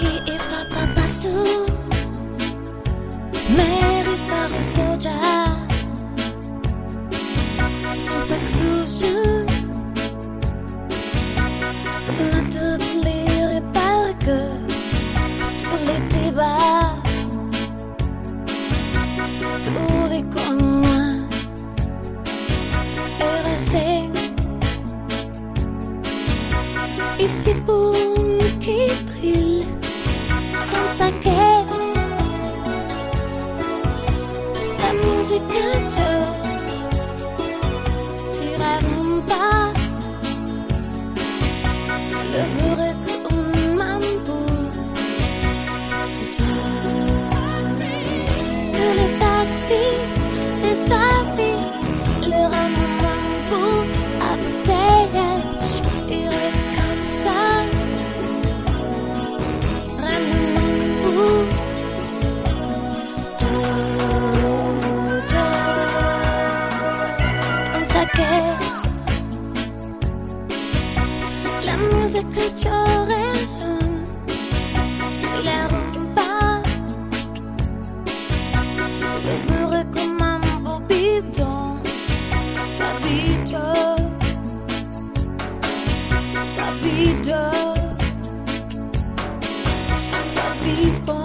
e papapatu Meris parasoja Infexusion Matutlir palke Tulitiba Tulikonga Erasing Ici boum qui brille dans sa caisse La musique adore si rumba Le vrai comme mambo Tous les taxis c'est sa vie Le mambo à bouteillage irait comme ça Ramamambo Dans sa caisse La musique chore sonne C'est la rumba Le heureux comme un beau bidon Babito Babito Babito